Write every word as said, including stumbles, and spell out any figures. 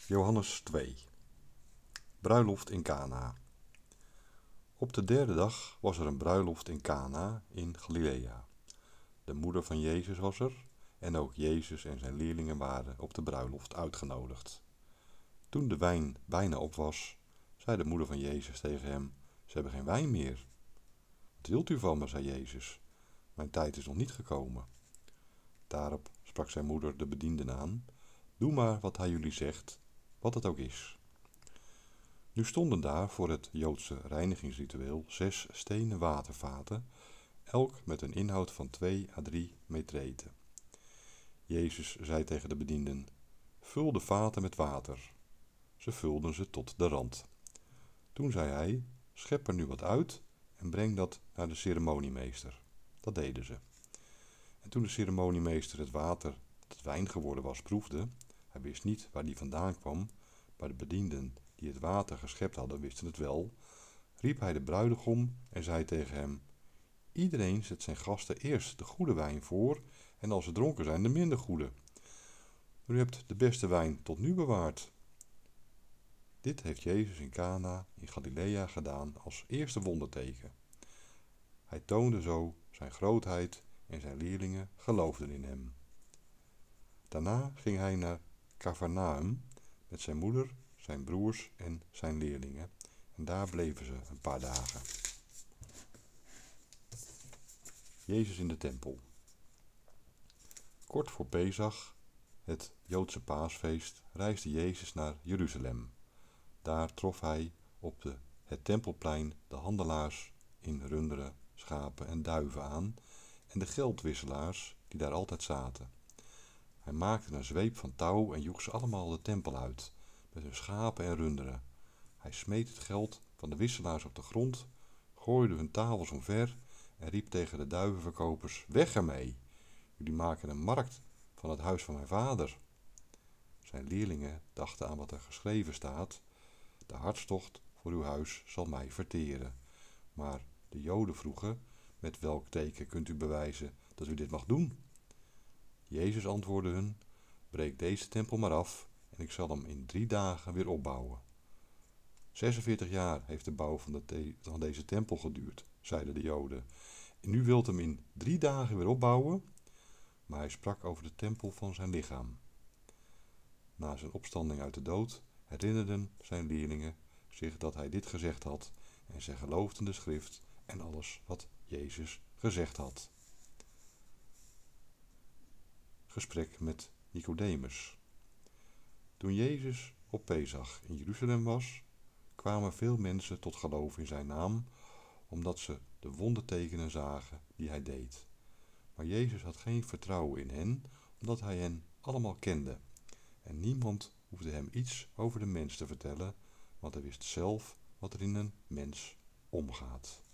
Johannes twee. Bruiloft in Kana. Op de derde dag was er een bruiloft in Kana in Galilea. De moeder van Jezus was er en ook Jezus en zijn leerlingen waren op de bruiloft uitgenodigd. Toen de wijn bijna op was, zei de moeder van Jezus tegen hem: "Ze hebben geen wijn meer." "Wat wilt u van me?" zei Jezus. "Mijn tijd is nog niet gekomen." Daarop sprak zijn moeder de bedienden aan: "Doe maar wat hij jullie zegt, wat het ook is." Nu stonden daar voor het Joodse reinigingsritueel zes stenen watervaten, elk met een inhoud van twee à drie metreten. Jezus zei tegen de bedienden: "Vul de vaten met water." Ze vulden ze tot de rand. Toen zei hij: "Schep er nu wat uit en breng dat naar de ceremoniemeester." Dat deden ze. En toen de ceremoniemeester het water dat wijn geworden was proefde, hij wist niet waar die vandaan kwam, maar de bedienden die het water geschept hadden wisten het wel, riep hij de bruidegom en zei tegen hem: "Iedereen zet zijn gasten eerst de goede wijn voor en als ze dronken zijn de minder goede. Maar u hebt de beste wijn tot nu bewaard." Dit heeft Jezus in Kana in Galilea gedaan als eerste wonderteken. Hij toonde zo zijn grootheid en zijn leerlingen geloofden in hem. Daarna ging hij naar Kafarnaum met zijn moeder, zijn broers en zijn leerlingen. En daar bleven ze een paar dagen. Jezus in de tempel. Kort voor Pesach, het Joodse paasfeest, reisde Jezus naar Jeruzalem. Daar trof hij op de, het tempelplein de handelaars in runderen, schapen en duiven aan en de geldwisselaars die daar altijd zaten. Hij maakte een zweep van touw en joeg ze allemaal de tempel uit, met hun schapen en runderen. Hij smeet het geld van de wisselaars op de grond, gooide hun tafels omver en riep tegen de duivenverkopers: "Weg ermee! Jullie maken een markt van het huis van mijn vader." Zijn leerlingen dachten aan wat er geschreven staat: "De hartstocht voor uw huis zal mij verteren." Maar de Joden vroegen: "Met welk teken kunt u bewijzen dat u dit mag doen?" Jezus antwoordde hun: "Breek deze tempel maar af en ik zal hem in drie dagen weer opbouwen." zesenveertig jaar heeft de bouw van, de te- van deze tempel geduurd, zeiden de Joden. "En u wilt hem in drie dagen weer opbouwen?" Maar hij sprak over de tempel van zijn lichaam. Na zijn opstanding uit de dood herinnerden zijn leerlingen zich dat hij dit gezegd had en zij geloofden de schrift en alles wat Jezus gezegd had. Gesprek met Nicodemus. Toen Jezus op Pesach in Jeruzalem was, kwamen veel mensen tot geloof in zijn naam, omdat ze de wondertekenen zagen die hij deed. Maar Jezus had geen vertrouwen in hen, omdat hij hen allemaal kende. En niemand hoefde hem iets over de mens te vertellen, want hij wist zelf wat er in een mens omgaat.